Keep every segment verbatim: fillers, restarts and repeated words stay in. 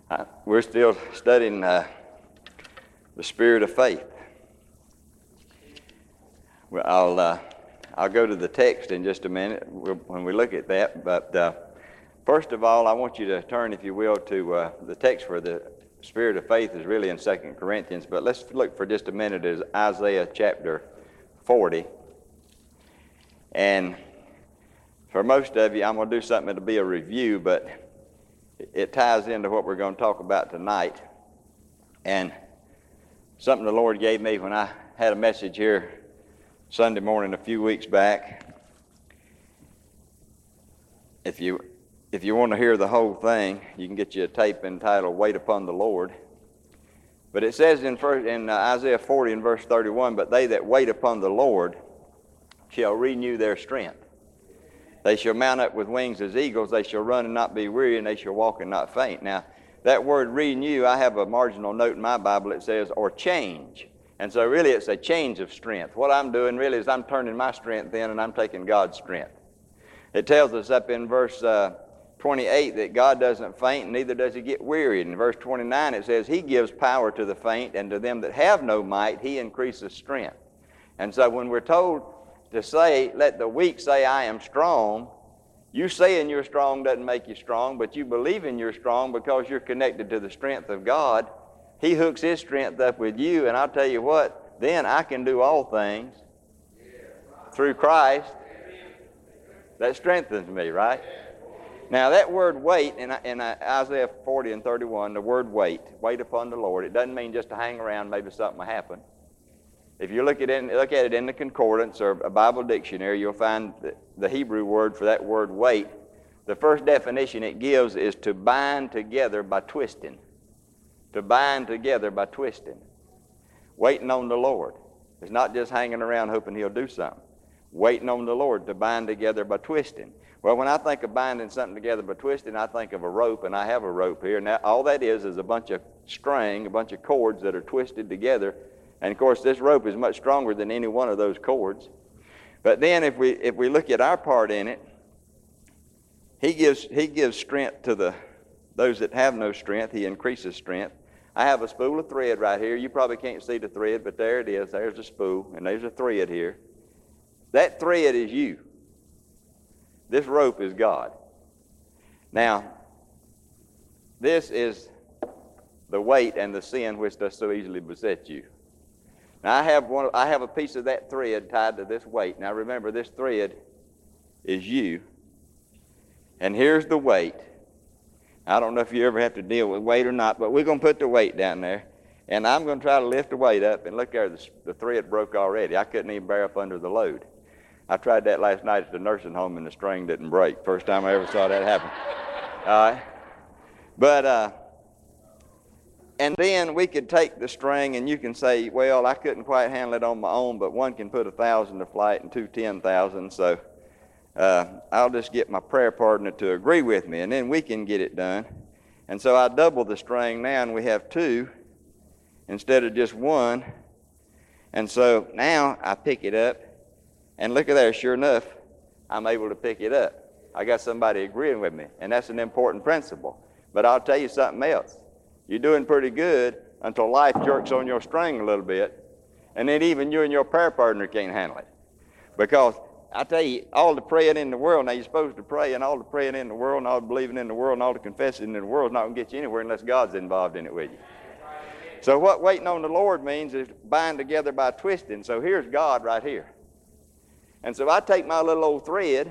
Uh, we're still studying uh, the spirit of faith. Well, I'll uh, I'll go to the text in just a minute when we look at that. But uh, first of all, I want you to turn, if you will, to uh, the text for the spirit of faith is really in Second Corinthians. But let's look for just a minute at Isaiah chapter forty. And for most of you, I'm going to do something that'll be a review, but it ties into what we're going to talk about tonight. And something the Lord gave me when I had a message here Sunday morning a few weeks back. If you if you want to hear the whole thing, you can get you a tape entitled "Wait Upon the Lord." But it says in, first, in uh, Isaiah forty and verse thirty-one, "But they that wait upon the Lord shall renew their strength. They shall mount up with wings as eagles. They shall run and not be weary, and they shall walk and not faint." Now, that word renew, I have a marginal note in my Bible. It says, or change. And so really it's a change of strength. What I'm doing really is I'm turning my strength in and I'm taking God's strength. It tells us up in verse uh, twenty-eight that God doesn't faint, neither does he get wearied. In verse twenty-nine it says, he gives power to the faint, and to them that have no might he increases strength. And so when we're told to say, let the weak say, I am strong, you saying you're strong doesn't make you strong, but you believing you're strong because you're connected to the strength of God. He hooks his strength up with you, and I'll tell you what, then I can do all things through Christ that strengthens me, right? Now that word wait in, in Isaiah forty and thirty-one, the word wait, wait upon the Lord, it doesn't mean just to hang around, maybe something will happen. If you look at it, look at it in the concordance or a Bible dictionary, you'll find the Hebrew word for that word wait. The first definition it gives is to bind together by twisting. To bind together by twisting. Waiting on the Lord. It's not just hanging around hoping he'll do something. Waiting on the Lord to bind together by twisting. Well, when I think of binding something together by twisting, I think of a rope, and I have a rope here. Now, all that is is a bunch of string, a bunch of cords that are twisted together. And of course, this rope is much stronger than any one of those cords. But then if we if we look at our part in it, he gives he gives strength to the those that have no strength. He increases strength. I have a spool of thread right here. You probably can't see the thread, but there it is. There's a spool, and there's a thread here. That thread is you. This rope is God. Now, this is the weight and the sin which does so easily beset you. Now I have one. I have a piece of that thread tied to this weight. Now remember, this thread is you, and here's the weight. I don't know if you ever have to deal with weight or not, but we're going to put the weight down there, and I'm going to try to lift the weight up. And look there, the, the thread broke already. I couldn't even bear up under the load. I tried that last night at the nursing home, and the string didn't break. First time I ever saw that happen. All right, but. Uh, And then we could take the string, and you can say, well, I couldn't quite handle it on my own, but one can put a thousand to flight and two ten thousand, so uh, I'll just get my prayer partner to agree with me, and then we can get it done. And so I double the string now, and we have two instead of just one. And so now I pick it up, and look at there, sure enough, I'm able to pick it up. I got somebody agreeing with me, and that's an important principle. But I'll tell you something else. You're doing pretty good until life jerks on your string a little bit, and then even you and your prayer partner can't handle it. Because I tell you, all the praying in the world, now you're supposed to pray, and all the praying in the world, and all the believing in the world, and all the confessing in the world is not going to get you anywhere unless God's involved in it with you. So what waiting on the Lord means is bind together by twisting. So here's God right here. And so I take my little old thread,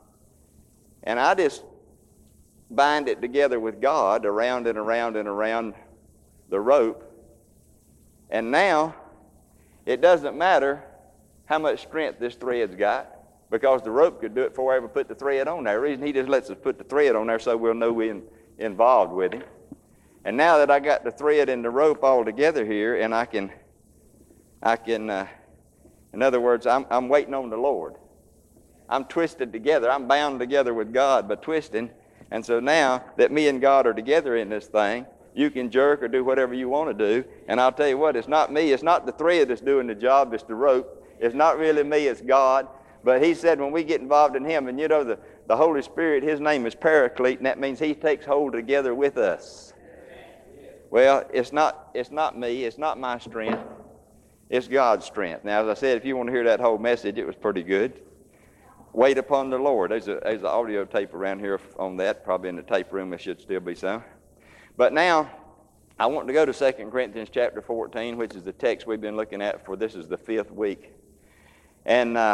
and I just bind it together with God around and around and around the rope. And now it doesn't matter how much strength this thread's got, because the rope could do it before I ever put the thread on there. The reason he just lets us put the thread on there so we'll know we're in, involved with him. And now that I got the thread and the rope all together here, and I can, I can, uh, in other words, I'm, I'm waiting on the Lord. I'm twisted together. I'm bound together with God by twisting. And so now that me and God are together in this thing, you can jerk or do whatever you want to do. And I'll tell you what, it's not me. It's not the thread that's doing the job. It's the rope. It's not really me. It's God. But he said when we get involved in him, and you know the, the Holy Spirit, his name is Paraclete, and that means he takes hold together with us. Well, it's not, it's not me. It's not my strength. It's God's strength. Now, as I said, if you want to hear that whole message, it was pretty good. Wait upon the Lord. There's, a, there's an audio tape around here on that, probably in the tape room. There should still be some. But now, I want to go to Second Corinthians chapter fourteen, which is the text we've been looking at for this is the fifth week. And uh,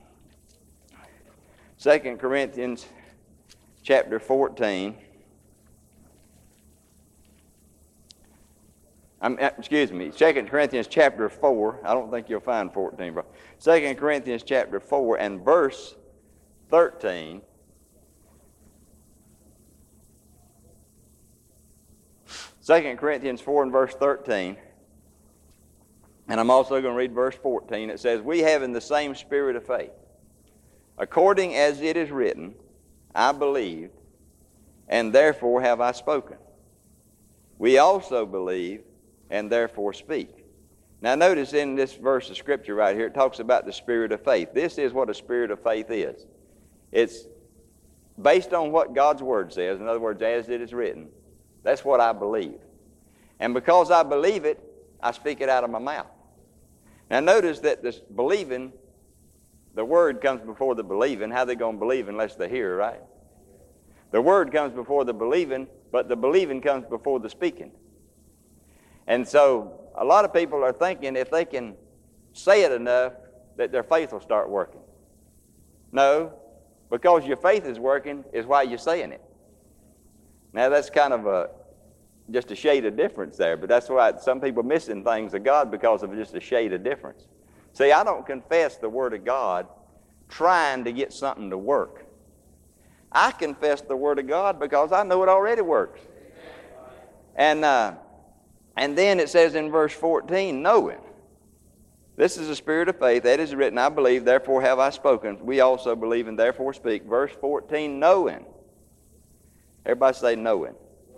Second Corinthians chapter fourteen. I'm, excuse me, Second Corinthians chapter four. I don't think you'll find fourteen, bro. Second Corinthians chapter four and verse thirteen. Second Corinthians four and verse thirteen. And I'm also going to read verse fourteen. It says, we have in the same spirit of faith, according as it is written, I believed, and therefore have I spoken. We also believe, and therefore speak. Now notice in this verse of Scripture right here, it talks about the spirit of faith. This is what a spirit of faith is. It's based on what God's Word says. In other words, as it is written. That's what I believe. And because I believe it, I speak it out of my mouth. Now notice that this believing, the Word comes before the believing. How are they going to believe unless they hear, right? The Word comes before the believing, but the believing comes before the speaking. And so a lot of people are thinking if they can say it enough that their faith will start working. No, because your faith is working is why you're saying it. Now that's kind of a just a shade of difference there, but that's why some people are missing things of God because of just a shade of difference. See, I don't confess the Word of God trying to get something to work. I confess the Word of God because I know it already works. And uh, and then it says in verse fourteen, knowing. This is the spirit of faith. That is written, I believe, therefore have I spoken. We also believe and therefore speak. Verse fourteen, knowing. Everybody say knowing.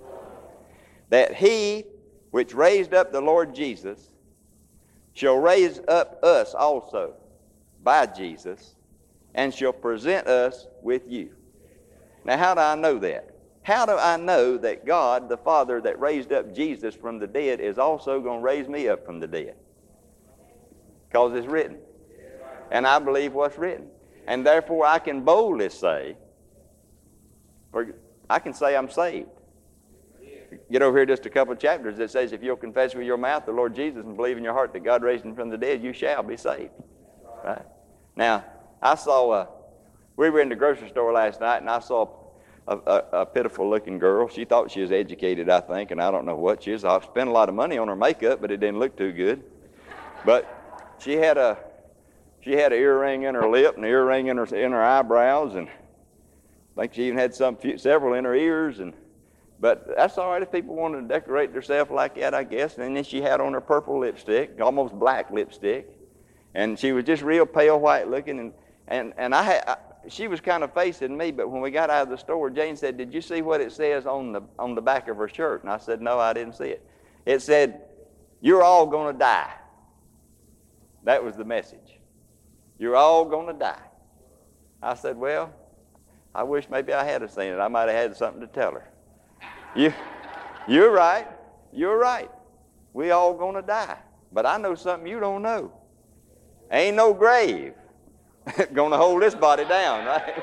That he which raised up the Lord Jesus shall raise up us also by Jesus and shall present us with you. Now how do I know that? How do I know that God, the Father that raised up Jesus from the dead, is also going to raise me up from the dead? Because it's written. And I believe what's written. And therefore I can boldly say, or I can say I'm saved. Get over here just a couple of chapters that says if you'll confess with your mouth the Lord Jesus and believe in your heart that God raised him from the dead, you shall be saved. Right? Now, I saw, a, we were in the grocery store last night and I saw A, a, a pitiful looking girl. She thought she was educated, I think, and I don't know what she is. I've spent a lot of money on her makeup, but it didn't look too good. But she had a she had an earring in her lip and an earring in her in her eyebrows, and I think she even had some few, several in her ears. And but that's all right if people want to decorate themselves like that, I guess. And then she had on her purple lipstick, almost black lipstick, and she was just real pale white looking. And and and I had. I, She was kind of facing me, but when we got out of the store, Jane said, did you see what it says on the on the back of her shirt? And I said, no, I didn't see it. It said, you're all going to die. That was the message. You're all going to die. I said, well, I wish maybe I had seen it. I might have had something to tell her. You, you're right. You're right. We all going to die. But I know something you don't know. Ain't no grave going to hold this body down, right?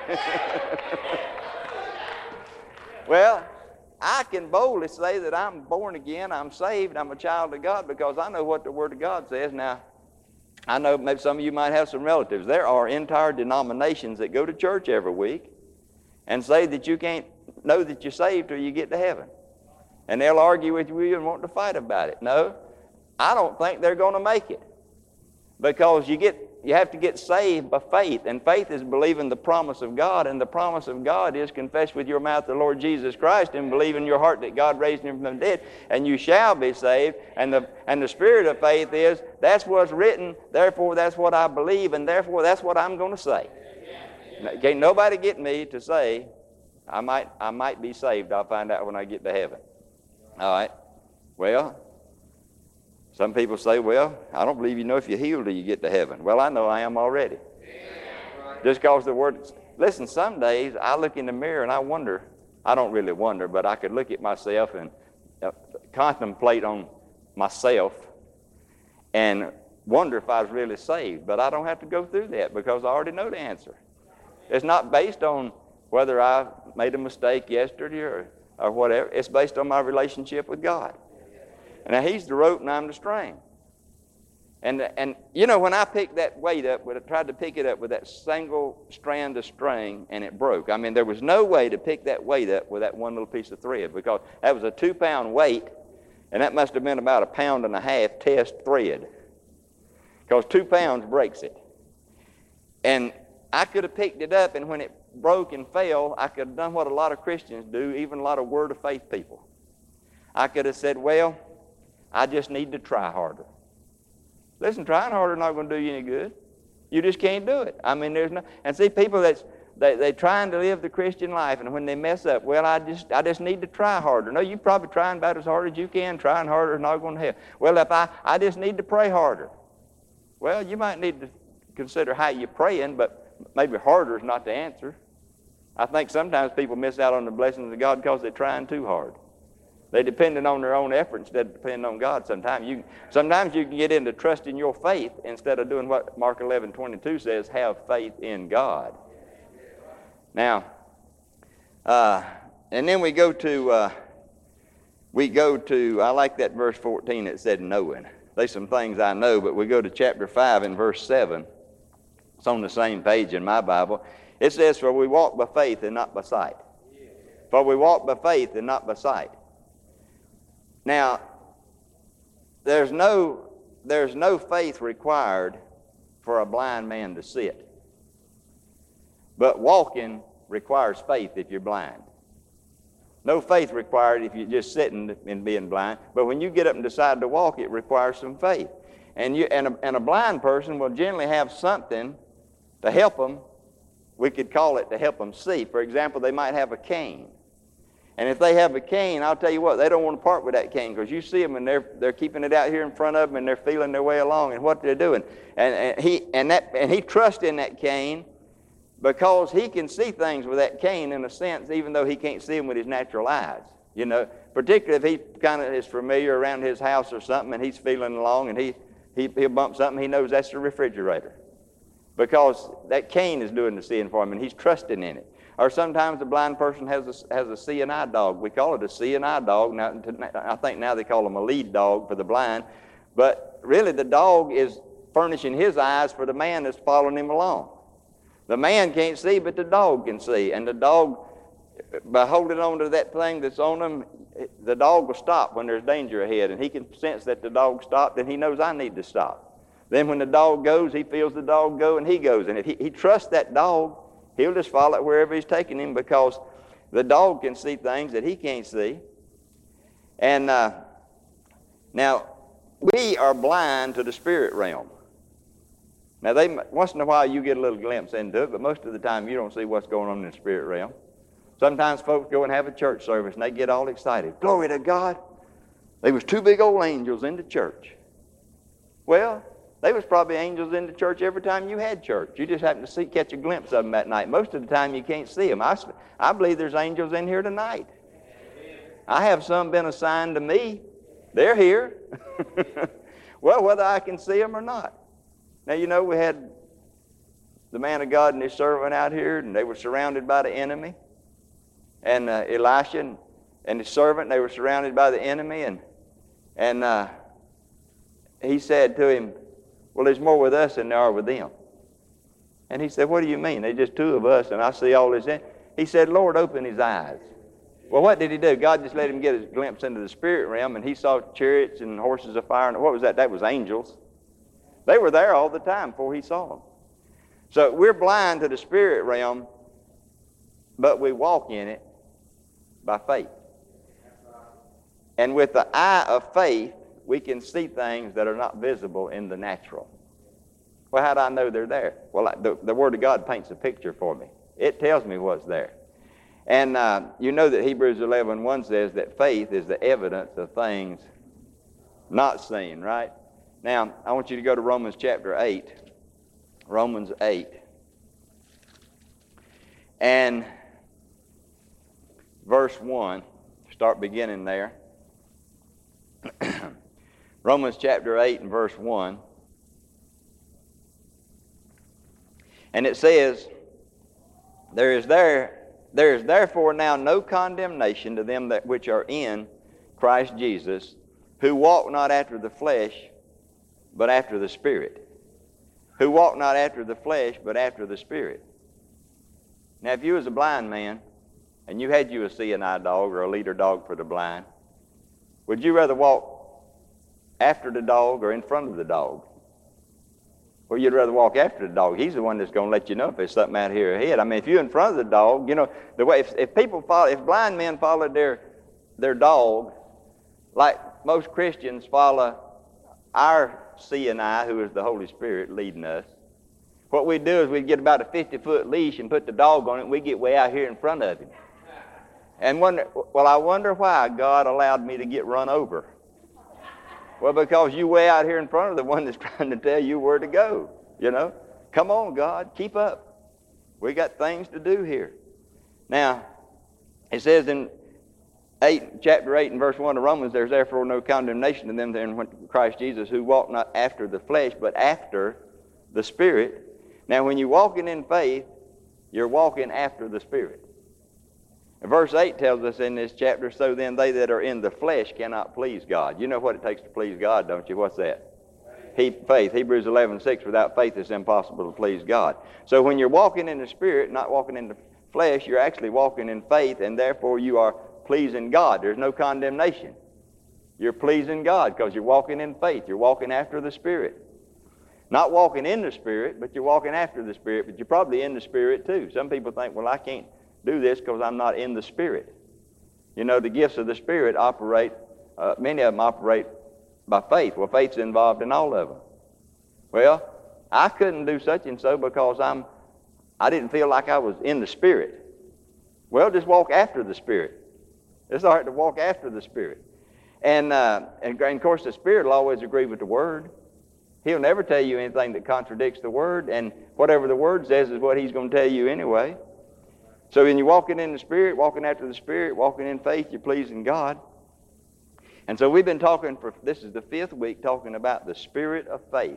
Well, I can boldly say that I'm born again, I'm saved, I'm a child of God because I know what the Word of God says. Now, I know maybe some of you might have some relatives. There are entire denominations that go to church every week and say that you can't know that you're saved till you get to heaven. And they'll argue with you and want to fight about it. No, I don't think they're going to make it because you get You have to get saved by faith, and faith is believing the promise of God, and the promise of God is confess with your mouth the Lord Jesus Christ and believe in your heart that God raised him from the dead, and you shall be saved. And the and the spirit of faith is that's what's written, therefore that's what I believe, and therefore that's what I'm going to say. Now, can't nobody get me to say I might I might be saved. I'll find out when I get to heaven. All right. Well, some people say, well, I don't believe you know if you're healed till you get to heaven. Well, I know I am already. Yeah. Just because the Word... Listen, some days I look in the mirror and I wonder, I don't really wonder, but I could look at myself and uh, contemplate on myself and wonder if I was really saved. But I don't have to go through that because I already know the answer. It's not based on whether I made a mistake yesterday or, or whatever. It's based on my relationship with God. And now He's the rope and I'm the string. And, and you know, when I picked that weight up, when I tried to pick it up with that single strand of string and it broke, I mean, there was no way to pick that weight up with that one little piece of thread because that was a two-pound weight, and that must have been about a pound and a half test thread because two pounds breaks it. And I could have picked it up, and when it broke and fell, I could have done what a lot of Christians do, even a lot of Word of Faith people. I could have said, well, I just need to try harder. Listen, trying harder is not going to do you any good. You just can't do it. I mean, there's no... And see, people that's they they trying to live the Christian life, and when they mess up, well, I just I just need to try harder. No, you're probably trying about as hard as you can. Trying harder is not going to help. Well, if I I just need to pray harder. Well, you might need to consider how you're praying, but maybe harder is not the answer. I think sometimes people miss out on the blessings of God because they're trying too hard. They're depending on their own effort instead of depending on God. Sometimes you, sometimes you can get into trusting your faith instead of doing what Mark eleven twenty-two says, have faith in God. Now, uh, and then we go to, uh, we go to, I like that verse fourteen that said knowing. There's some things I know, but we go to chapter five and verse seven. It's on the same page in my Bible. It says, for we walk by faith and not by sight. For we walk by faith and not by sight. Now, there's no, there's no faith required for a blind man to sit. But walking requires faith if you're blind. No faith required if you're just sitting and being blind. But when you get up and decide to walk, it requires some faith. And, you, and, a, and a blind person will generally have something to help them. We could call it to help them see. For example, they might have a cane. And if they have a cane, I'll tell you what, they don't want to part with that cane because you see them and they're they're keeping it out here in front of them and they're feeling their way along and what they're doing. And, and he and that and he trusts in that cane because he can see things with that cane in a sense, even though he can't see them with his natural eyes. You know, particularly if he kind of is familiar around his house or something and he's feeling along and he he he'll bump something, he knows that's the refrigerator because that cane is doing the seeing for him and he's trusting in it. Or sometimes the blind person has a, has a see and eye dog. We call it a see and eye dog. Now, I think now they call them a lead dog for the blind. But really the dog is furnishing his eyes for the man that's following him along. The man can't see, but the dog can see. And the dog, by holding on to that thing that's on him, the dog will stop when there's danger ahead. And he can sense that the dog stopped, and he knows I need to stop. Then when the dog goes, he feels the dog go, and he goes. And if he, he trusts that dog, he'll just follow it wherever he's taking him because the dog can see things that he can't see. And uh, now, we are blind to the spirit realm. Now, they once in a while you get a little glimpse into it, but most of the time you don't see what's going on in the spirit realm. Sometimes folks go and have a church service and they get all excited. Glory to God. There was two big old angels in the church. Well, they was probably angels in the church every time you had church. You just happened to see, catch a glimpse of them that night. Most of the time you can't see them. I, I believe there's angels in here tonight. I have some been assigned to me. They're here. Well, whether I can see them or not. Now, you know, we had the man of God and his servant out here, and they were surrounded by the enemy. And uh, Elisha and, and his servant, they were surrounded by the enemy. And, and uh, he said to him, well, there's more with us than there are with them. And he said, what do you mean? There's just two of us, and I see all this. In. He said, Lord, open his eyes. Well, what did he do? God just let him get a glimpse into the spirit realm, and he saw chariots and horses of fire. And what was that? That was angels. They were there all the time before he saw them. So we're blind to the spirit realm, but we walk in it by faith. And with the eye of faith, we can see things that are not visible in the natural. Well, how do I know they're there? Well, the, the Word of God paints a picture for me. It tells me what's there. And uh, you know that Hebrews eleven one says that faith is the evidence of things not seen, right? Now, I want you to go to Romans chapter eight. Romans eight. And verse one. Start beginning there. Romans chapter eight and verse one. And it says, There is there, there is therefore now no condemnation to them that which are in Christ Jesus, who walk not after the flesh, but after the Spirit. Who walk not after the flesh, but after the Spirit. Now, if you was a blind man, and you had you a seeing eye dog or a leader dog for the blind, would you rather walk after the dog or in front of the dog? Well, you'd rather walk after the dog. He's the one that's going to let you know if there's something out here ahead. I mean, if you're in front of the dog, you know, the way if, if people follow, if blind men followed their their dog, like most Christians follow our seeing eye, who is the Holy Spirit leading us, what we'd do is we'd get about a fifty-foot leash and put the dog on it, and we'd get way out here in front of him. And wonder, well, I wonder why God allowed me to get run over. Well, because you way out here in front of the one that's trying to tell you where to go, you know. Come on, God, keep up. We got things to do here. Now, it says in eight, chapter eight and verse one of Romans, there's therefore no condemnation to them that are in Christ Jesus, who walk not after the flesh, but after the Spirit. Now, when you're walking in faith, you're walking after the Spirit. Verse eight tells us in this chapter, so then they that are in the flesh cannot please God. You know what it takes to please God, don't you? What's that? He, faith. Hebrews eleven six, without faith it's impossible to please God. So when you're walking in the Spirit, not walking in the flesh, you're actually walking in faith, and therefore you are pleasing God. There's no condemnation. You're pleasing God because you're walking in faith. You're walking after the Spirit. Not walking in the Spirit, but you're walking after the Spirit, but you're probably in the Spirit too. Some people think, well, I can't do this because I'm not in the Spirit. You know, the gifts of the Spirit operate, uh, many of them operate by faith. Well, faith's involved in all of them. Well, I couldn't do such and so because I'm, I didn't feel like I was in the Spirit. Well, just walk after the Spirit. It's all right to walk after the Spirit. And, uh, and, and of course, the Spirit will always agree with the Word. He'll never tell you anything that contradicts the Word, and whatever the Word says is what He's going to tell you anyway. So when you're walking in the Spirit, walking after the Spirit, walking in faith, you're pleasing God. And so we've been talking for, this is the fifth week, talking about the spirit of faith.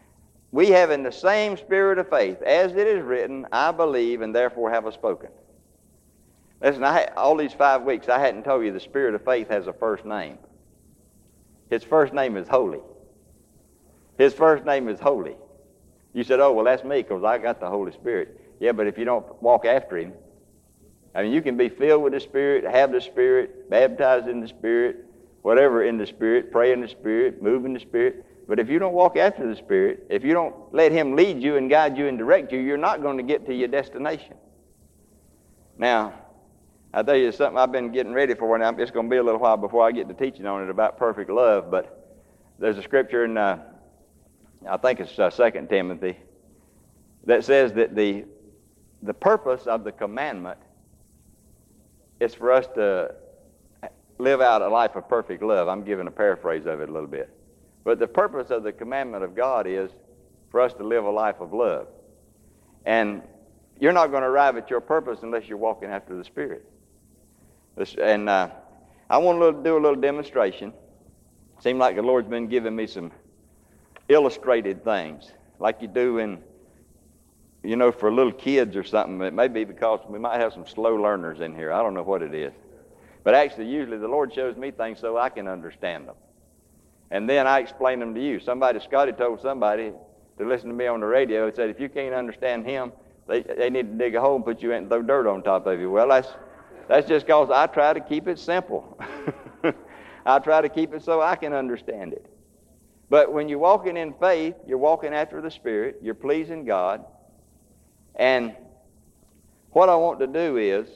We have in the same spirit of faith, as it is written, I believe and therefore have I spoken. Listen, I had, all these five weeks I hadn't told you the spirit of faith has a first name. His first name is Holy. His first name is Holy. You said, oh, well, that's me because I got the Holy Spirit. Yeah, but if you don't walk after Him, I mean, you can be filled with the Spirit, have the Spirit, baptized in the Spirit, whatever in the Spirit, pray in the Spirit, move in the Spirit. But if you don't walk after the Spirit, if you don't let Him lead you and guide you and direct you, you're not going to get to your destination. Now, I'll tell you something I've been getting ready for, and it's going to be a little while before I get to teaching on it about perfect love, but there's a scripture in, uh, I think it's uh, Second Timothy, that says that the, the purpose of the commandment is for us to live out a life of perfect love. I'm giving a paraphrase of it a little bit. But the purpose of the commandment of God is for us to live a life of love. And you're not going to arrive at your purpose unless you're walking after the Spirit. And uh, I want to do a little demonstration. It seems like the Lord's been giving me some illustrated things, like you do in, you know, for little kids or something. It may be because we might have some slow learners in here. I don't know what it is. But actually, usually the Lord shows me things so I can understand them. And then I explain them to you. Somebody, Scotty told somebody to listen to me on the radio and said, if you can't understand him, they, they need to dig a hole and put you in and throw dirt on top of you. Well, that's, that's just because I try to keep it simple. I try to keep it so I can understand it. But when you're walking in faith, you're walking after the Spirit, you're pleasing God. And what I want to do is,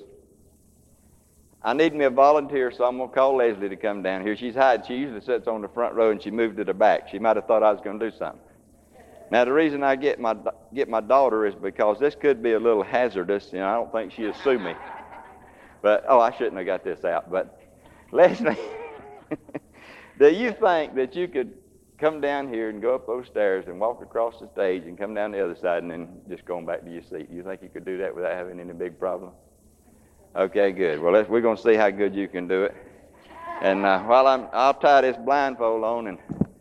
I need me a volunteer, so I'm going to call Leslie to come down here. She's hiding. She usually sits on the front row, and she moved to the back. She might have thought I was going to do something. Now, the reason I get my get my daughter is because this could be a little hazardous, and I don't think she'll sue me. But, oh, I shouldn't have got this out. But, Leslie, do you think that you could come down here and go up those stairs and walk across the stage and come down the other side and then just going back to your seat? You think you could do that without having any big problem? Okay, good. Well, let's, we're going to see how good you can do it. And uh, while I'm, I'll tie this blindfold on, and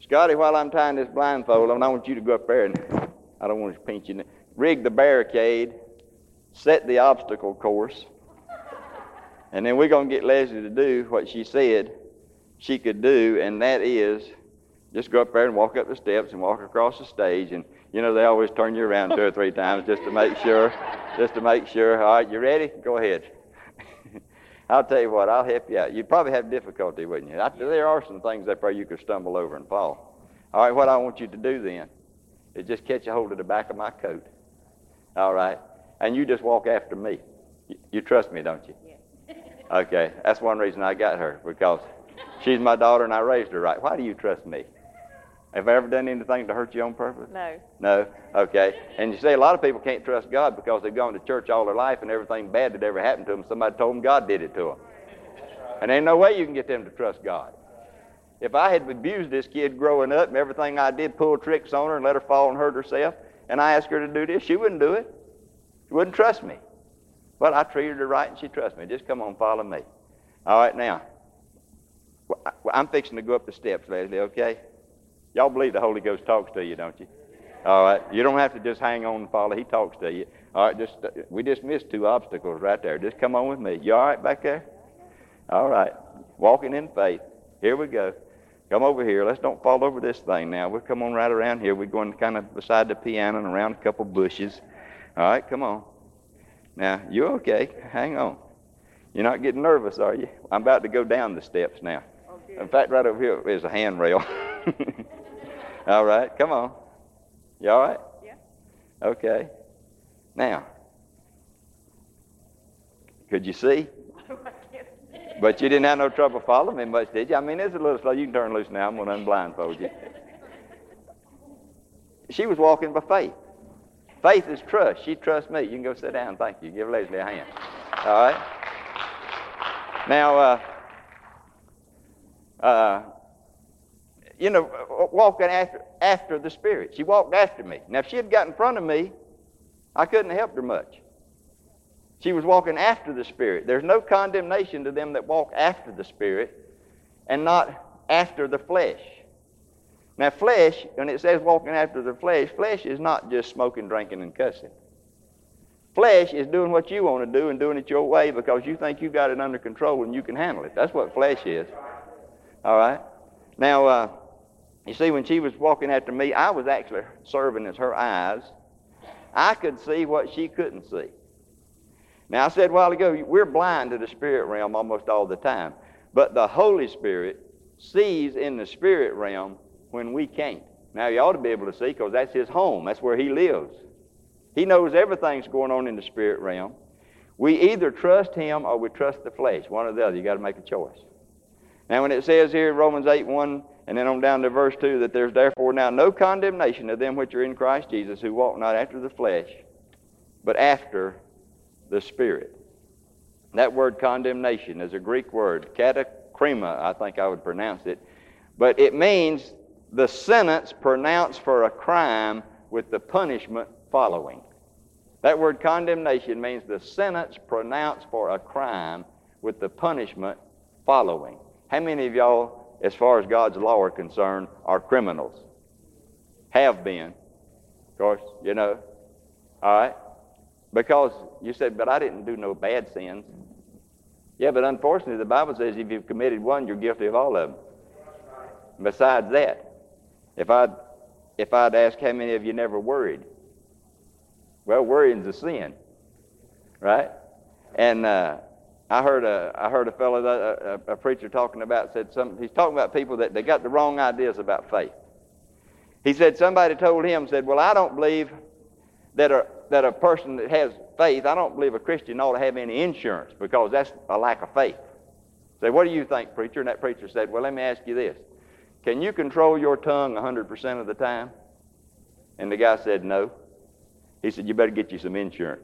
Scotty, while I'm tying this blindfold on, I want you to go up there and I don't want to pinch you. Rig the barricade, set the obstacle course, and then we're going to get Leslie to do what she said she could do, and that is just go up there and walk up the steps and walk across the stage. And, you know, they always turn you around two or three times just to make sure, just to make sure. All right, you ready? Go ahead. I'll tell you what, I'll help you out. You'd probably have difficulty, wouldn't you? I, there are some things up there you could stumble over and fall. All right, what I want you to do then is just catch a hold of the back of my coat. All right? And you just walk after me. You, you trust me, don't you? Yeah. Okay, that's one reason I got her, because she's my daughter and I raised her right. Why do you trust me? Have I ever done anything to hurt you on purpose? No. No? Okay. And you see, a lot of people can't trust God because they've gone to church all their life and everything bad that ever happened to them, somebody told them God did it to them. And there ain't no way you can get them to trust God. If I had abused this kid growing up and everything I did, pulled tricks on her and let her fall and hurt herself, and I asked her to do this, she wouldn't do it. She wouldn't trust me. But I treated her right and she trusts me. Just come on, follow me. All right, now, I'm fixing to go up the steps, Leslie, okay? Y'all believe the Holy Ghost talks to you, don't you? All right. You don't have to just hang on and follow. He talks to you. All right. Just we just missed two obstacles right there. Just come on with me. You all right back there? All right. Walking in faith. Here we go. Come over here. Let's don't fall over this thing now. We'll come on right around here. We're going kind of beside the piano and around a couple bushes. All right. Come on. Now, you're okay. Hang on. You're not getting nervous, are you? I'm about to go down the steps now. In fact, right over here is a handrail. All right, come on. You all right? Yeah. Okay. Now, could you see? But you didn't have no trouble following me much, did you? I mean, it's a little slow. You can turn loose now. I'm going to unblindfold you. She was walking by faith. Faith is trust. She trusts me. You can go sit down. Thank you. Give Leslie a hand. All right? Now, uh, uh, you know, walking after after the Spirit. She walked after me. Now, if she had got in front of me, I couldn't have helped her much. She was walking after the Spirit. There's no condemnation to them that walk after the Spirit and not after the flesh. Now, flesh, when it says walking after the flesh, flesh is not just smoking, drinking, and cussing. Flesh is doing what you want to do and doing it your way because you think you got it under control and you can handle it. That's what flesh is. All right? Now, uh, you see, when she was walking after me, I was actually serving as her eyes. I could see what she couldn't see. Now, I said a while ago, we're blind to the spirit realm almost all the time. But the Holy Spirit sees in the spirit realm when we can't. Now, you ought to be able to see because that's his home. That's where he lives. He knows everything's going on in the spirit realm. We either trust him or we trust the flesh. One or the other. You got to make a choice. Now, when it says here in Romans eight one, and then on down to verse two, that there's therefore now no condemnation of them which are in Christ Jesus, who walk not after the flesh, but after the Spirit. That word condemnation is a Greek word, katakrima, I think I would pronounce it. But it means the sentence pronounced for a crime with the punishment following. That word condemnation means the sentence pronounced for a crime with the punishment following. How many of y'all, as far as God's law are concerned, are criminals? Have been. Of course, you know. All right? Because you said, but I didn't do no bad sins. Yeah, but unfortunately, the Bible says if you've committed one, you're guilty of all of them. Besides that, if I'd, if I'd ask how many of you never worried, well, worrying's a sin, right? And uh, I heard a I heard a fellow, that, a, a preacher talking about, said some, he's talking about people that they got the wrong ideas about faith. He said somebody told him, said, well, I don't believe that a, that a person that has faith, I don't believe a Christian ought to have any insurance because that's a lack of faith. Say, what do you think, preacher? And that preacher said, well, let me ask you this. Can you control your tongue one hundred percent of the time? And the guy said, no. He said, you better get you some insurance.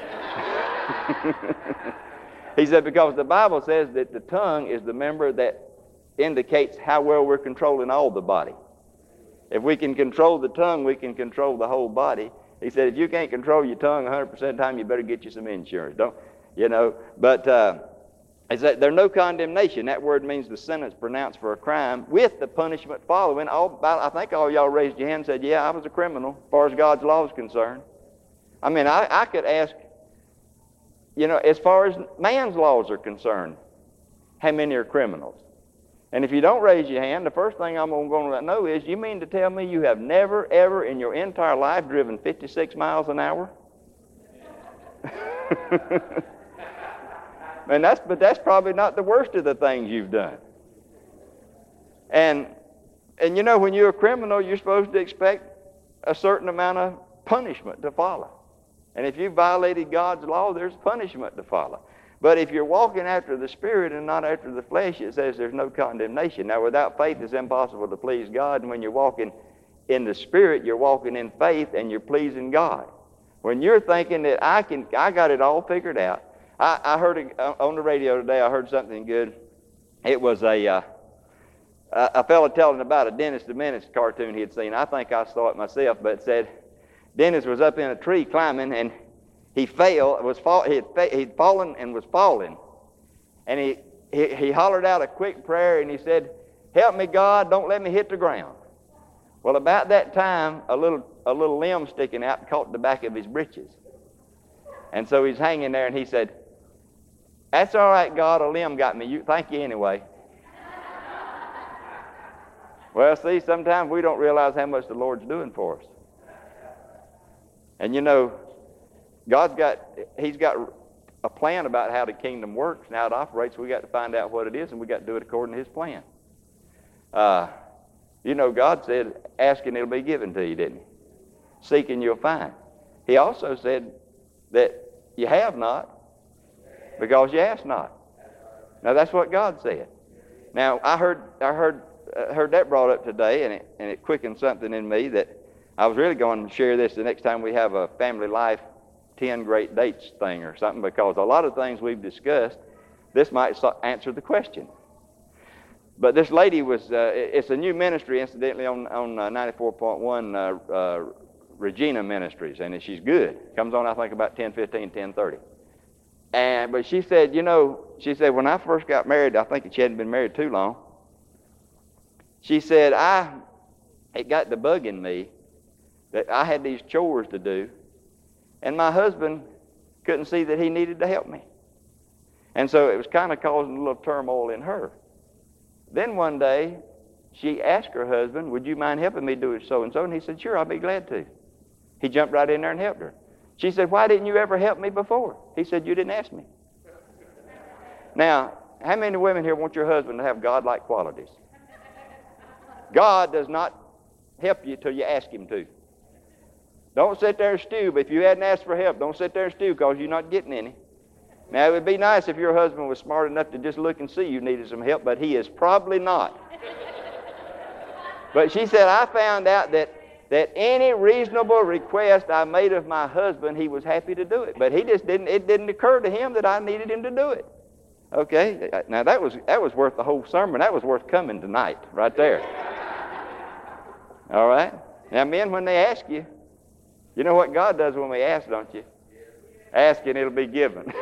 He said, because the Bible says that the tongue is the member that indicates how well we're controlling all the body. If we can control the tongue, we can control the whole body. He said, if you can't control your tongue one hundred percent of the time, you better get you some insurance. Don't, you know, but uh, is that there's no condemnation. That word means the sentence pronounced for a crime with the punishment following. All, I think all y'all raised your hand and said, yeah, I was a criminal as far as God's law is concerned. I mean, I, I could ask, you know, as far as man's laws are concerned, how many are criminals? And if you don't raise your hand, the first thing I'm going to know is, you mean to tell me you have never, ever in your entire life driven fifty-six miles an hour? And that's, but that's probably not the worst of the things you've done. And, and you know, when you're a criminal, you're supposed to expect a certain amount of punishment to follow. And if you violated God's law, there's punishment to follow. But if you're walking after the Spirit and not after the flesh, it says there's no condemnation. Now, without faith, it's impossible to please God. And when you're walking in the Spirit, you're walking in faith and you're pleasing God. When you're thinking that I can, I got it all figured out. I, I heard it on the radio today. I heard something good. It was a uh, a fellow telling about a Dennis the Menace cartoon he had seen. I think I saw it myself, but it said Dennis was up in a tree climbing and he fell. Was fall, he had he'd fallen and was falling, and he, he he hollered out a quick prayer and he said, "Help me, God! Don't let me hit the ground." Well, about that time, a little a little limb sticking out caught the back of his breeches, and so he's hanging there and he said, "That's all right, God. A limb got me. You thank you anyway." Well, see, sometimes we don't realize how much the Lord's doing for us, and you know, God's got, He's got a plan about how the kingdom works and how it operates. We got to find out what it is, and we got to do it according to His plan. Uh, you know, God said, asking it'll be given to you, didn't He? Seeking you'll find. He also said that you have not because you ask not. Now, that's what God said. Now, I heard I heard uh, heard that brought up today, and it, and it quickened something in me that I was really going to share this the next time we have a family life ten great dates thing or something, because a lot of things we've discussed, this might so- answer the question. But this lady was, uh, it's a new ministry, incidentally, on, on uh, ninety-four point one uh, uh, Regina Ministries, and she's good. Comes on, I think, about ten fifteen, ten thirty. And, but she said, you know, she said, when I first got married, I think she hadn't been married too long, she said, I, it got the bug in me that I had these chores to do, and my husband couldn't see that he needed to help me. And so it was kind of causing a little turmoil in her. Then one day, she asked her husband, would you mind helping me do it so-and-so? And he said, sure, I'll be glad to. He jumped right in there and helped her. She said, why didn't you ever help me before? He said, you didn't ask me. Now, how many women here want your husband to have God-like qualities? God does not help you till you ask Him to. Don't sit there and stew. But if you hadn't asked for help, don't sit there and stew because you're not getting any. Now, it would be nice if your husband was smart enough to just look and see you needed some help, but he is probably not. But she said, I found out that, that any reasonable request I made of my husband, he was happy to do it. But he just didn't, it didn't occur to him that I needed him to do it. Okay? Now, that was, that was worth the whole sermon. That was worth coming tonight, right there. All right? Now, men, when they ask you, you know what God does when we ask, don't you? Ask and it'll be given.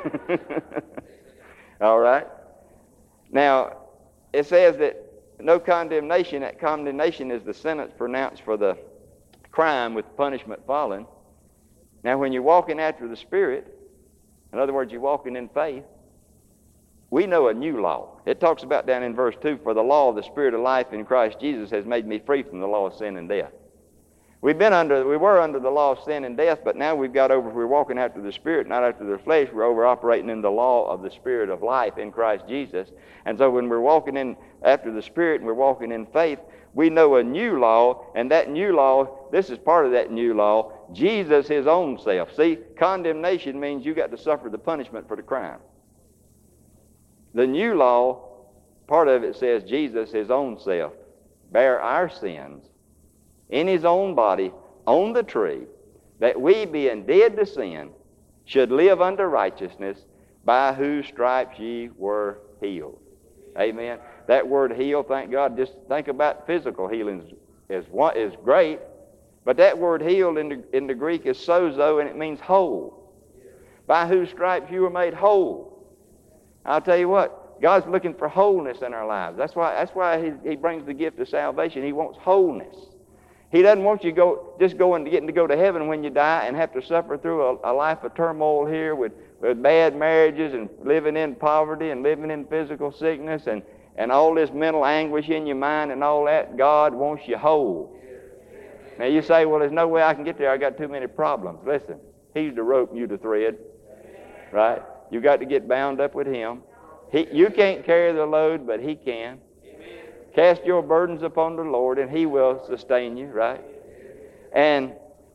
All right? Now, it says that no condemnation. That condemnation is the sentence pronounced for the crime with punishment following. Now, when you're walking after the Spirit, in other words, you're walking in faith, we know a new law. It talks about down in verse two, for the law of the Spirit of life in Christ Jesus has made me free from the law of sin and death. We've been under, we were under the law of sin and death, but now we've got over, we're walking after the Spirit, not after the flesh. We're over operating in the law of the Spirit of life in Christ Jesus. And so when we're walking in after the Spirit and we're walking in faith, we know a new law, and that new law, this is part of that new law, Jesus, His own self. See, condemnation means you got to suffer the punishment for the crime. The new law, part of it says Jesus, His own self, bear our sins in His own body on the tree, that we, being dead to sin, should live unto righteousness, by whose stripes ye were healed. Amen. That word heal, thank God, just think about physical healing is, is great, but that word healed in the, in the Greek is sozo, and it means whole. By whose stripes you were made whole. I'll tell you what, God's looking for wholeness in our lives. That's why, that's why he, he brings the gift of salvation. He wants wholeness. He doesn't want you to go, just going to getting to go to heaven when you die and have to suffer through a, a life of turmoil here with, with bad marriages and living in poverty and living in physical sickness and, and all this mental anguish in your mind and all that. God wants you whole. Now you say, well, there's no way I can get there. I got too many problems. Listen, he's the rope and you the thread, right? You got to get bound up with him. He, you can't carry the load, but he can. Cast your burdens upon the Lord, and he will sustain you, right? And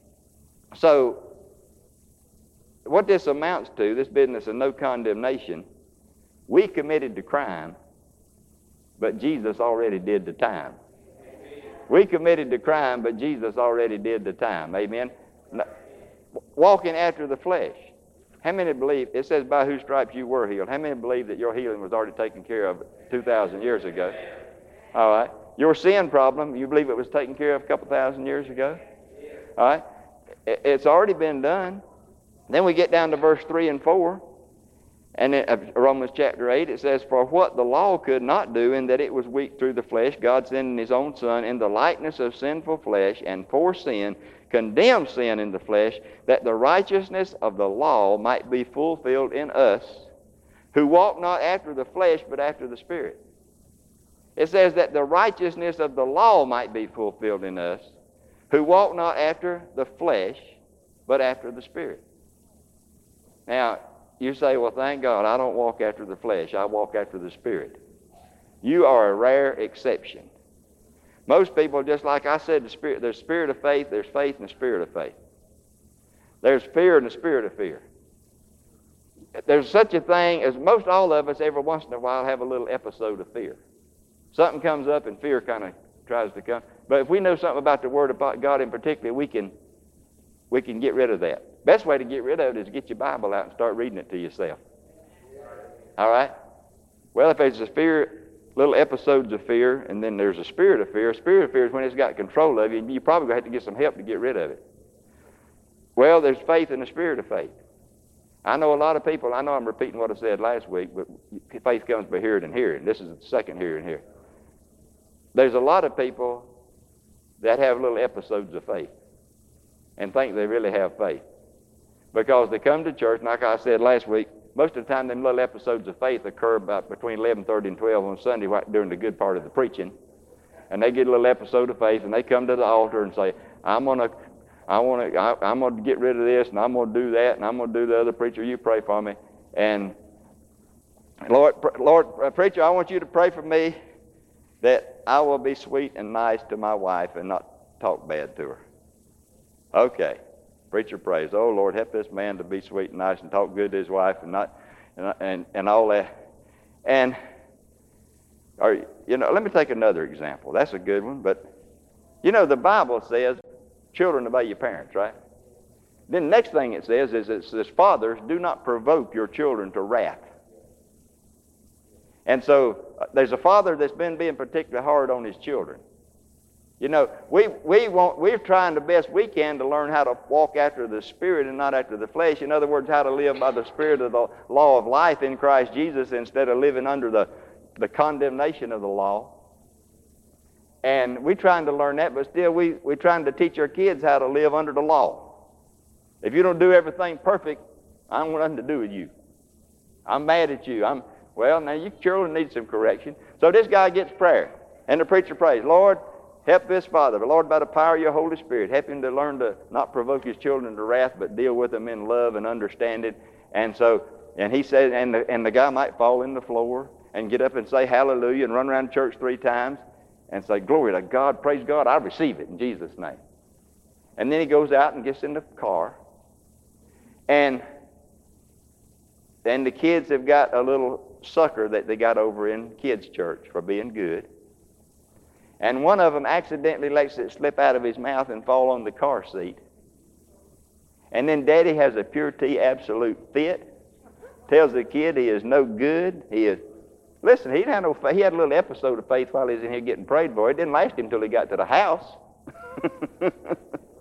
so, what this amounts to, this business of no condemnation, we committed the crime, but Jesus already did the time. We committed the crime, but Jesus already did the time. Amen? Walking after the flesh. How many believe, it says by whose stripes you were healed. How many believe that your healing was already taken care of two thousand years ago? All right. Your sin problem, you believe it was taken care of a couple thousand years ago? All right. It's already been done. Then we get down to verse three and four. And in Romans chapter eight, it says, for what the law could not do, in that it was weak through the flesh, God sending his own Son in the likeness of sinful flesh, and for sin, condemned sin in the flesh, that the righteousness of the law might be fulfilled in us, who walk not after the flesh, but after the Spirit. It says that the righteousness of the law might be fulfilled in us, who walk not after the flesh, but after the Spirit. Now, you say, well, thank God, I don't walk after the flesh. I walk after the Spirit. You are a rare exception. Most people, just like I said, the spirit, there's spirit of faith, there's faith and the spirit of faith. There's fear and the spirit of fear. There's such a thing as most all of us every once in a while have a little episode of fear. Something comes up and fear kind of tries to come. But if we know something about the Word of God in particular, we can we can get rid of that. Best way to get rid of it is get your Bible out and start reading it to yourself. All right? Well, if there's a fear, little episodes of fear, and then there's a spirit of fear. A spirit of fear is when it's got control of you, and you probably have to get some help to get rid of it. Well, there's faith in the spirit of faith. I know a lot of people, I know I'm repeating what I said last week, but faith comes by hearing and hearing. This is the second hearing here. There's a lot of people that have little episodes of faith and think they really have faith because they come to church, and like I said last week, most of the time them little episodes of faith occur about between eleven thirty and twelve on Sunday right during the good part of the preaching. And they get a little episode of faith, and they come to the altar and say, I'm going to I want to. I'm going to get rid of this, and I'm going to do that, and I'm going to do the other. Preacher, you pray for me. And Lord, Lord, uh, preacher, I want you to pray for me that I will be sweet and nice to my wife and not talk bad to her. Okay, preacher prays. Oh Lord, help this man to be sweet and nice and talk good to his wife and not and and, and all that. And or you know, let me take another example. That's a good one, but you know, the Bible says, children, obey your parents, right? Then the next thing it says is it says, fathers, do not provoke your children to wrath. And so uh, there's a father that's been being particularly hard on his children. You know, we we want we're trying the best we can to learn how to walk after the Spirit and not after the flesh. In other words, how to live by the Spirit of the law of life in Christ Jesus instead of living under the, the condemnation of the law. And we're trying to learn that, but still we, we're trying to teach our kids how to live under the law. If you don't do everything perfect, I don't want nothing to do with you. I'm mad at you. I'm Well, now your children need some correction. So this guy gets prayer, and the preacher prays, Lord, help this father. But Lord, by the power of your Holy Spirit, help him to learn to not provoke his children to wrath, but deal with them in love and understanding. And so, and he said, and the, and the guy might fall in the floor and get up and say hallelujah and run around church three times. And say, glory to God, praise God, I receive it in Jesus' name. And then he goes out and gets in the car. And then the kids have got a little sucker that they got over in kids' church for being good. And one of them accidentally lets it slip out of his mouth and fall on the car seat. And then Daddy has a pure tea absolute fit. Tells the kid he is no good. He is Listen, he had, no, he had a little episode of faith while he was in here getting prayed for. It didn't last him until he got to the house.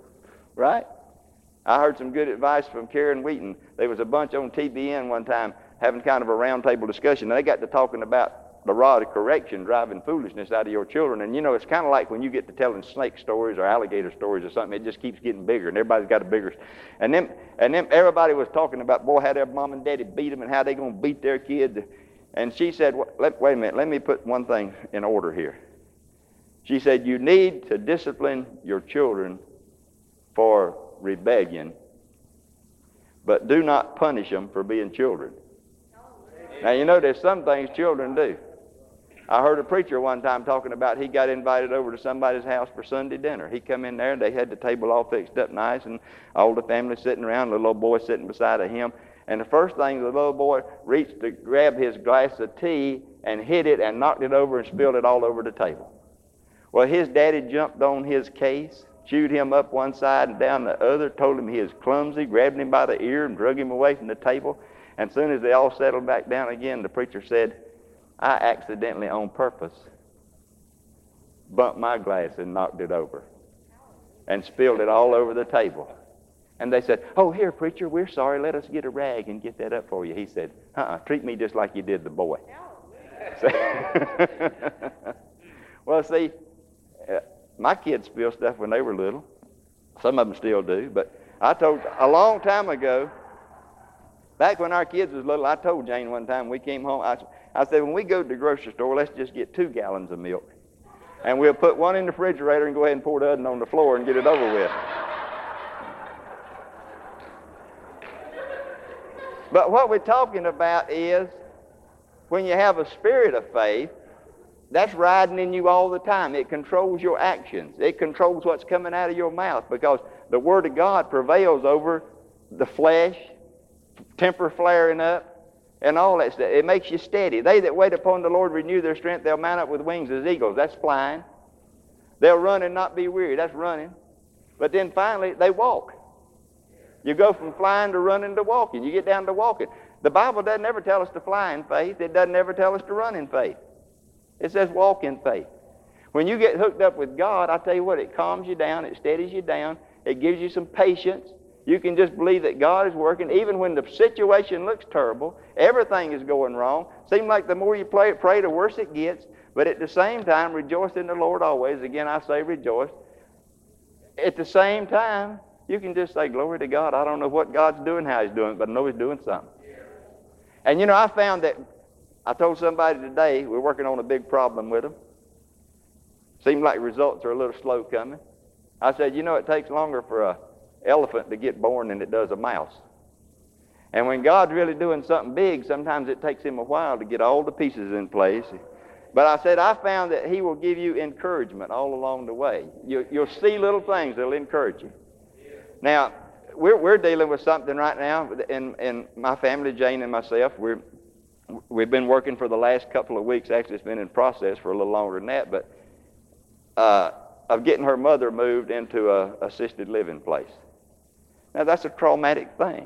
Right? I heard some good advice from Karen Wheaton. There was a bunch on T B N one time having kind of a round table discussion. And they got to talking about the rod of correction driving foolishness out of your children. And, you know, it's kind of like when you get to telling snake stories or alligator stories or something, it just keeps getting bigger, and everybody's got a bigger... And then, and then everybody was talking about, boy, how their mom and daddy beat them and how they going to beat their kids. And she said, wait, wait a minute, let me put one thing in order here. She said, you need to discipline your children for rebellion, but do not punish them for being children. Now, you know, there's some things children do. I heard a preacher one time talking about he got invited over to somebody's house for Sunday dinner. He come in there, and they had the table all fixed up nice, and all the family sitting around, the little boy sitting beside of him. And the first thing, the little boy reached to grab his glass of tea and hit it and knocked it over and spilled it all over the table. Well, his daddy jumped on his case, chewed him up one side and down the other, told him he was clumsy, grabbed him by the ear and drug him away from the table. And as soon as they all settled back down again, the preacher said, I accidentally, on purpose, bumped my glass and knocked it over and spilled it all over the table. And they said, oh, here, preacher, we're sorry. Let us get a rag and get that up for you. He said, uh-uh, treat me just like you did the boy. Well, see, uh, my kids spill stuff when they were little. Some of them still do. But I told, a long time ago, back when our kids was little, I told Jane one time, we came home, I, I said, when we go to the grocery store, let's just get two gallons of milk. And we'll put one in the refrigerator and go ahead and pour the other on the floor and get it over with. But what we're talking about is when you have a spirit of faith, that's riding in you all the time. It controls your actions. It controls what's coming out of your mouth, because the Word of God prevails over the flesh, temper flaring up, and all that stuff. It makes you steady. They that wait upon the Lord renew their strength. They'll mount up with wings as eagles. That's flying. They'll run and not be weary. That's running. But then finally, they walk. You go from flying to running to walking. You get down to walking. The Bible doesn't ever tell us to fly in faith. It doesn't ever tell us to run in faith. It says walk in faith. When you get hooked up with God, I tell you what, it calms you down. It steadies you down. It gives you some patience. You can just believe that God is working, even when the situation looks terrible. Everything is going wrong. Seems like the more you pray, pray, the worse it gets. But at the same time, rejoice in the Lord always. Again, I say rejoice. At the same time, you can just say, glory to God. I don't know what God's doing, how He's doing it, but I know He's doing something. And you know, I found that, I told somebody today, we're working on a big problem with them. Seems like results are a little slow coming. I said, you know, it takes longer for a elephant to get born than it does a mouse. And when God's really doing something big, sometimes it takes Him a while to get all the pieces in place. But I said, I found that He will give you encouragement all along the way. You, you'll see little things that will encourage you. Now, we're, we're dealing with something right now in, in my family, Jane and myself. We're, we've been working for the last couple of weeks. Actually, it's been in process for a little longer than that. But uh, of getting her mother moved into a assisted living place. Now, that's a traumatic thing.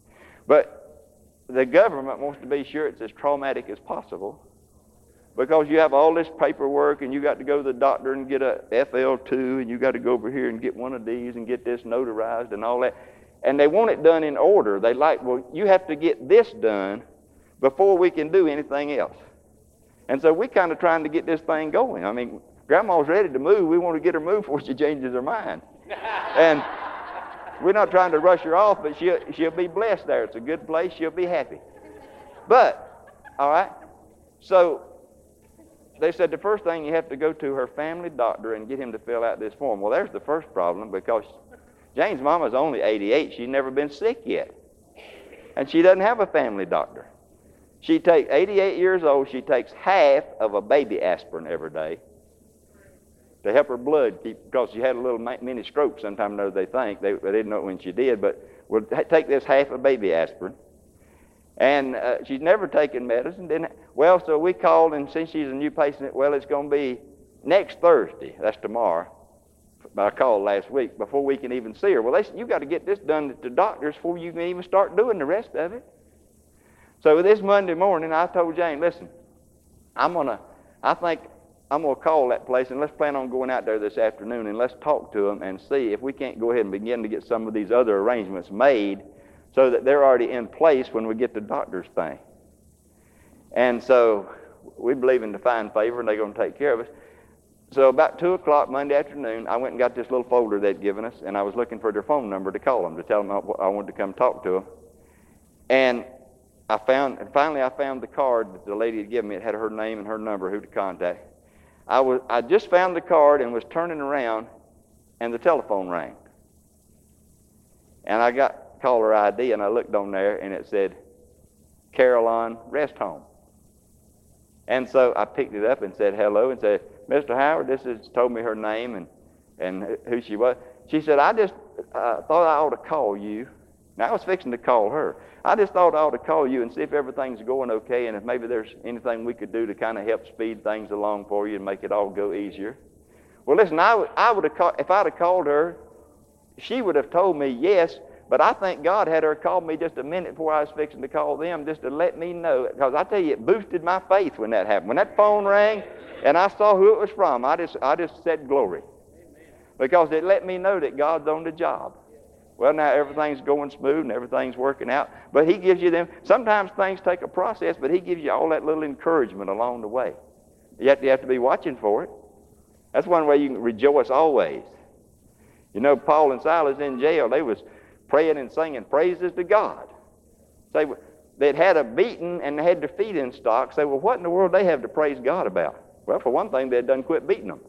But the government wants to be sure it's as traumatic as possible, because you have all this paperwork, and you got to go to the doctor and get a F L two, and you got to go over here and get one of these and get this notarized and all that. And they want it done in order. They like, well, you have to get this done before we can do anything else. And so we're kind of trying to get this thing going. I mean, Grandma's ready to move. We want to get her moved before she changes her mind. And we're not trying to rush her off, but she'll, she'll be blessed there. It's a good place. She'll be happy. But, all right, so they said the first thing, you have to go to her family doctor and get him to fill out this form. Well, there's the first problem, because Jane's mama's only eighty-eight. She's never been sick yet. And she doesn't have a family doctor. She takes, eighty-eight years old, she takes half of a baby aspirin every day to help her blood keep, because she had a little mini stroke sometime or they think. They, they didn't know it when she did, but we'll take this half a baby aspirin. And uh, she's never taken medicine. Didn't, well, so we called, and since she's a new patient, well, it's going to be next Thursday. That's tomorrow. But I called last week before we can even see her. Well, they said, you've got to get this done at the doctor's before you can even start doing the rest of it. So this Monday morning, I told Jane, listen, I'm going to, I think I'm going to call that place, and let's plan on going out there this afternoon, and let's talk to them and see if we can't go ahead and begin to get some of these other arrangements made so that they're already in place when we get the doctor's thing. And so we believe in divine favor, and they're going to take care of us. So about two o'clock Monday afternoon, I went and got this little folder they'd given us, and I was looking for their phone number to call them, to tell them I, I wanted to come talk to them. And I found, and finally I found the card that the lady had given me. It had her name and her number, who to contact. I was, I just found the card and was turning around, and the telephone rang. And I got caller I D, and I looked on there, and it said, Carillon Rest Home. And so I picked it up and said hello and said, Mister Howard, this is, told me her name and, and who she was. She said, I just uh, thought I ought to call you. Now, I was fixing to call her. I just thought I ought to call you and see if everything's going okay and if maybe there's anything we could do to kind of help speed things along for you and make it all go easier. Well, listen, I would, I would have call, if I'd have called her, she would have told me yes, but I think God had her call me just a minute before I was fixing to call them just to let me know. Because I tell you, it boosted my faith when that happened. When that phone rang and I saw who it was from, I just, I just said glory. Because it let me know that God's on the job. Well, now everything's going smooth and everything's working out. But he gives you them. Sometimes things take a process, but he gives you all that little encouragement along the way. You have to, you have to be watching for it. That's one way you can rejoice always. You know, Paul and Silas in jail, they was praying and singing praises to God. Say, they'd had a beating and they had their feet in stock. Say, well, what in the world they have to praise God about? Well, for one thing, they'd done quit beating them.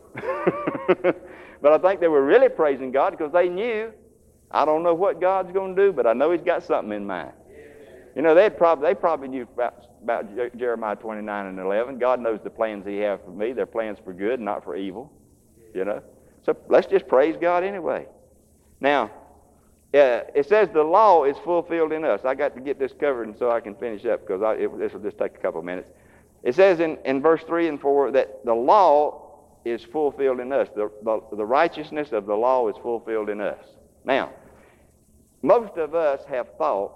But I think they were really praising God because they knew, I don't know what God's going to do, but I know he's got something in mind. You know, they'd probably, they probably knew about, about Jeremiah twenty-nine and eleven. God knows the plans he has for me. They're plans for good, not for evil. You know? So let's just praise God anyway. Now, uh, it says the law is fulfilled in us. I got to get this covered and so I can finish up because I, it, this will just take a couple of minutes. It says in, in verse three and four that the law is fulfilled in us. The, the, the righteousness of the law is fulfilled in us. Now, most of us have thought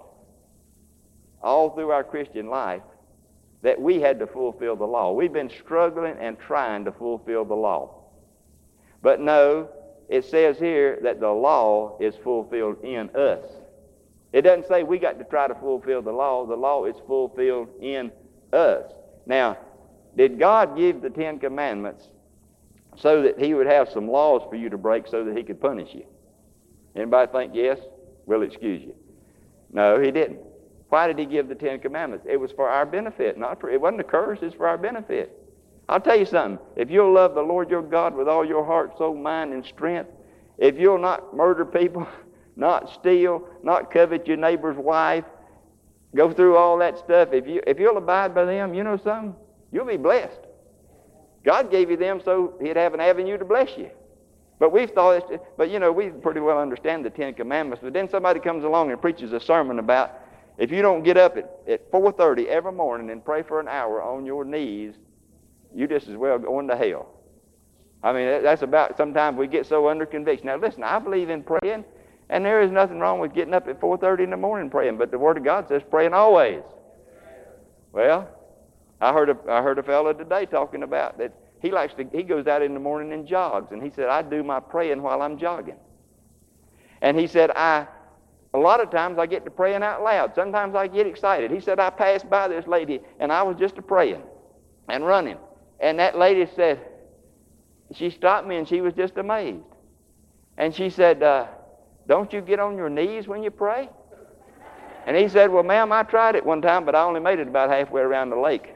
all through our Christian life that we had to fulfill the law. We've been struggling and trying to fulfill the law. But no, it says here that the law is fulfilled in us. It doesn't say we got to try to fulfill the law. The law is fulfilled in us. Now, did God give the Ten Commandments so that he would have some laws for you to break so that he could punish you? Anybody think yes? We'll excuse you. No, he didn't. Why did he give the Ten Commandments? It was for our benefit. Not for, it wasn't a curse, it's for our benefit. I'll tell you something. If you'll love the Lord your God with all your heart, soul, mind, and strength, if you'll not murder people, not steal, not covet your neighbor's wife, go through all that stuff, if, you, if you'll abide by them, you know something? You'll be blessed. God gave you them so he'd have an avenue to bless you. But we've thought, it's, but you know, we pretty well understand the Ten Commandments. But then somebody comes along and preaches a sermon about if you don't get up at, at four thirty every morning and pray for an hour on your knees, you just as well going to hell. I mean, that's about, sometimes we get so under conviction. Now listen, I believe in praying, and there is nothing wrong with getting up at four thirty in the morning praying, but the Word of God says praying always. Well, I heard a, I heard a fellow today talking about that he likes to, he goes out in the morning and jogs, and he said, I do my praying while I'm jogging. And he said, I, a lot of times I get to praying out loud. Sometimes I get excited. He said, I passed by this lady, and I was just a praying and running. And that lady said, she stopped me, and she was just amazed. And she said, uh, don't you get on your knees when you pray? And he said, well, ma'am, I tried it one time, but I only made it about halfway around the lake.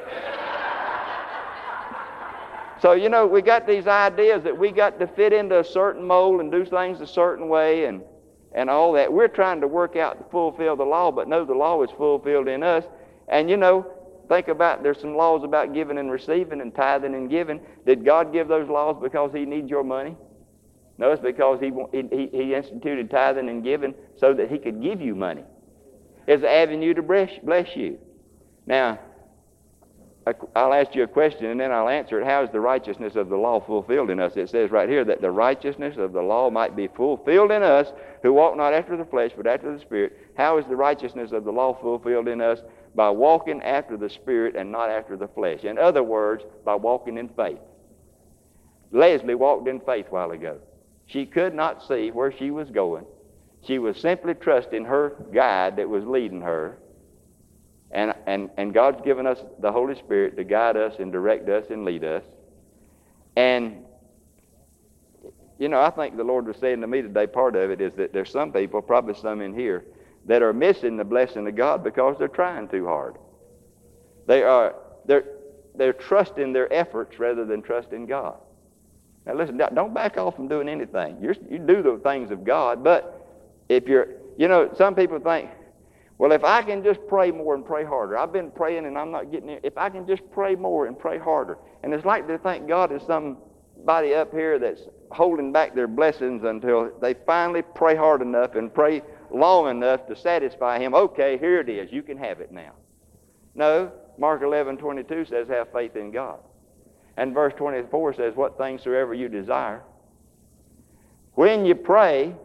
So, you know, we got these ideas that we got to fit into a certain mold and do things a certain way and, and all that. We're trying to work out to fulfill the law, but no, the law is fulfilled in us. And, you know, think about, there's some laws about giving and receiving and tithing and giving. Did God give those laws because he needs your money? No, it's because he, he, he instituted tithing and giving so that he could give you money. It's an avenue to bless, bless you. Now, I'll ask you a question and then I'll answer it. How is the righteousness of the law fulfilled in us? It says right here that the righteousness of the law might be fulfilled in us who walk not after the flesh but after the Spirit. How is the righteousness of the law fulfilled in us? By walking after the Spirit and not after the flesh. In other words, by walking in faith. Leslie walked in faith a while ago. She could not see where she was going. She was simply trusting her guide that was leading her. And, and, and God's given us the Holy Spirit to guide us and direct us and lead us. And, you know, I think the Lord was saying to me today, part of it is that there's some people, probably some in here, that are missing the blessing of God because they're trying too hard. They are, they're, they're trusting their efforts rather than trusting God. Now listen, don't back off from doing anything. You're, you do the things of God, but if you're, you know, some people think, well, if I can just pray more and pray harder. I've been praying and I'm not getting it. If I can just pray more and pray harder. And it's like they think God is somebody up here that's holding back their blessings until they finally pray hard enough and pray long enough to satisfy Him. Okay, here it is. You can have it now. No, Mark eleven twenty-two says have faith in God. And verse twenty-four says what things soever you desire. When you pray,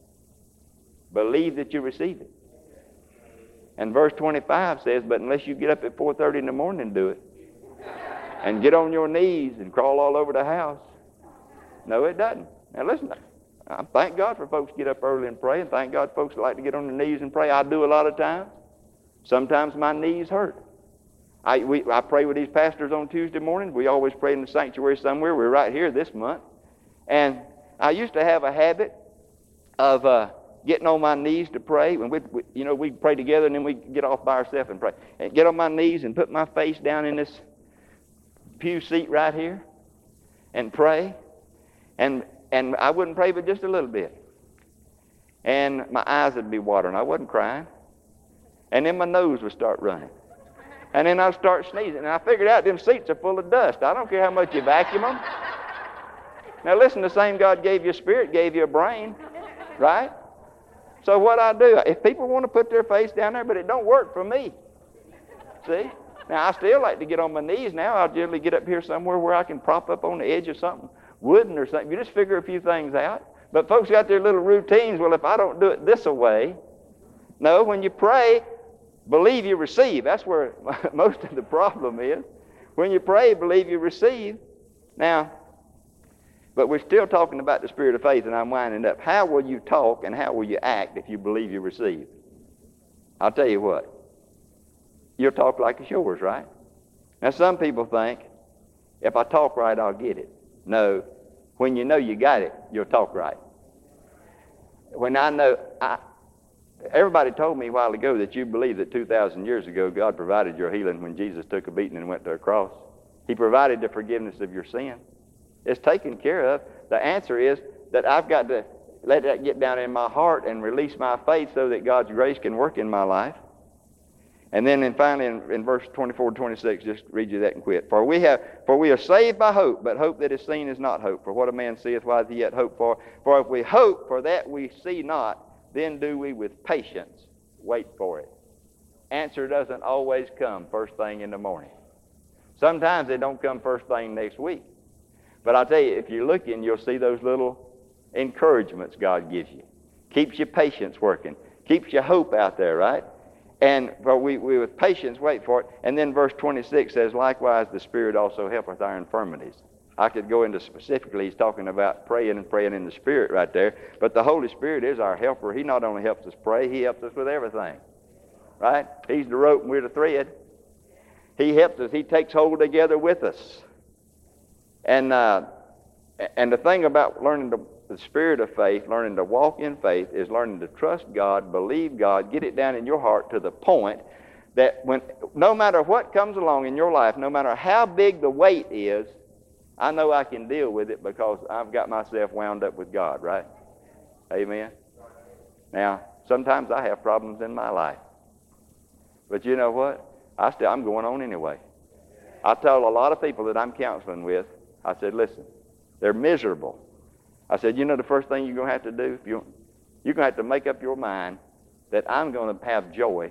believe that you receive it. And verse twenty-five says, but unless you get up at four thirty in the morning and do it, and get on your knees and crawl all over the house. No, it doesn't. Now listen, I thank God for folks get up early and pray, and thank God folks like to get on their knees and pray. I do a lot of times. Sometimes my knees hurt. I, we, I pray with these pastors on Tuesday morning. We always pray in the sanctuary somewhere. We're right here this month. And I used to have a habit of uh, getting on my knees to pray. When we, we, you know, we'd pray together and then we'd get off by ourselves and pray. And get on my knees and put my face down in this pew seat right here and pray. And and I wouldn't pray but just a little bit. And my eyes would be watering. I wasn't crying. And then my nose would start running. And then I'd start sneezing. And I figured out them seats are full of dust. I don't care how much you vacuum them. Now listen, the same God gave you a spirit, gave you a brain. Right? So what I do, if people want to put their face down there, but it don't work for me. See? Now I still like to get on my knees now. I'll generally get up here somewhere where I can prop up on the edge of something, wooden or something. You just figure a few things out. But folks got their little routines. Well, if I don't do it this way. No, when you pray, believe you receive. That's where most of the problem is. When you pray, believe you receive. Now, but we're still talking about the spirit of faith, and I'm winding up. How will you talk and how will you act if you believe you receive? I'll tell you what. You'll talk like it's yours, right? Now, some people think, if I talk right, I'll get it. No. When you know you got it, you'll talk right. When I know... I, Everybody told me a while ago that you believe that two thousand years ago God provided your healing when Jesus took a beating and went to a cross. He provided the forgiveness of your sin. It's taken care of. The answer is that I've got to let that get down in my heart and release my faith so that God's grace can work in my life. And then and finally in, in verse twenty-four to twenty-six, just read you that and quit. For we have, for we are saved by hope, but hope that is seen is not hope. For what a man seeth, why doth he yet hope for? For if we hope for that we see not, then do we with patience wait for it. Answer doesn't always come first thing in the morning. Sometimes it don't come first thing next week. But I'll tell you, if you're looking, you'll see those little encouragements God gives you. Keeps your patience working. Keeps your hope out there, right? And for we, we with patience wait for it. And then verse twenty-six says, likewise the Spirit also helpeth our infirmities. I could go into specifically, he's talking about praying and praying in the Spirit right there. But the Holy Spirit is our helper. He not only helps us pray, He helps us with everything. Right? He's the rope and we're the thread. He helps us. He takes hold together with us. And uh, and the thing about learning the, the spirit of faith, learning to walk in faith, is learning to trust God, believe God, get it down in your heart to the point that when no matter what comes along in your life, no matter how big the weight is, I know I can deal with it because I've got myself wound up with God, right? Amen? Now, sometimes I have problems in my life. But you know what? I still, I'm going on anyway. I tell a lot of people that I'm counseling with, I said, listen, they're miserable. I said, you know the first thing you're going to have to do? If you, you're going to have to make up your mind that I'm going to have joy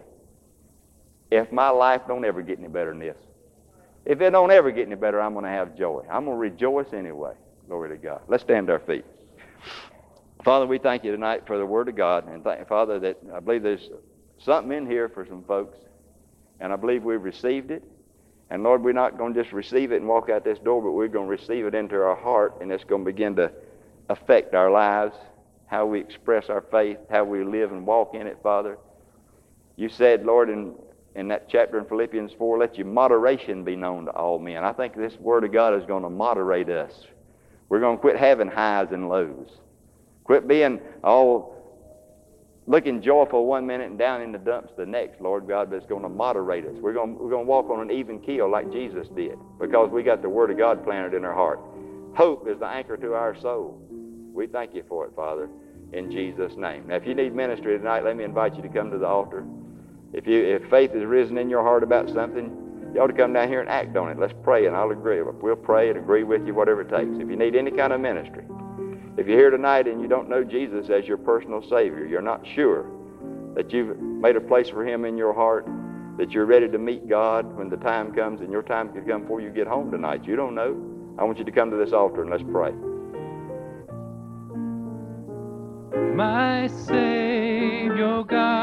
if my life don't ever get any better than this. If it don't ever get any better, I'm going to have joy. I'm going to rejoice anyway. Glory to God. Let's stand to our feet. Father, we thank you tonight for the Word of God. And thank, Father, that I believe there's something in here for some folks. And I believe we've received it. And Lord, we're not going to just receive it and walk out this door, but we're going to receive it into our heart. And it's going to begin to affect our lives, how we express our faith, how we live and walk in it, Father. You said, Lord, in in that chapter in Philippians four, let your moderation be known to all men. I think this Word of God is going to moderate us. We're going to quit having highs and lows. Quit being all looking joyful one minute and down in the dumps the next, Lord God, but it's going to moderate us. We're going, we're going to walk on an even keel like Jesus did because we got the Word of God planted in our heart. Hope is the anchor to our soul. We thank you for it, Father, in Jesus' name. Now, if you need ministry tonight, let me invite you to come to the altar. If you if faith has risen in your heart about something, you ought to come down here and act on it. Let's pray, and I'll agree. We'll pray and agree with you, whatever it takes. If you need any kind of ministry, if you're here tonight and you don't know Jesus as your personal Savior, you're not sure that you've made a place for Him in your heart, that you're ready to meet God when the time comes, and your time could come before you get home tonight. You don't know. I want you to come to this altar and let's pray. My Savior God.